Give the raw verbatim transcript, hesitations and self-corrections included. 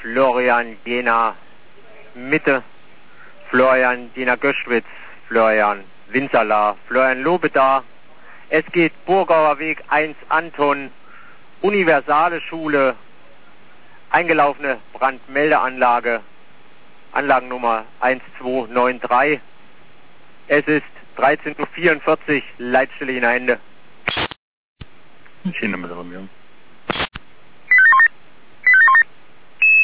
Florian Jena Mitte, Florian Jena Göschwitz, Florian Winzerla, Florian Lobeda. Es geht Burgauer Weg eins Anton, Universale Schule, eingelaufene Brandmeldeanlage, Anlagennummer eins zwei neun drei. Es ist dreizehn Uhr vierundvierzig, Leitstelle Jena Ende. Schiene mit Romeo.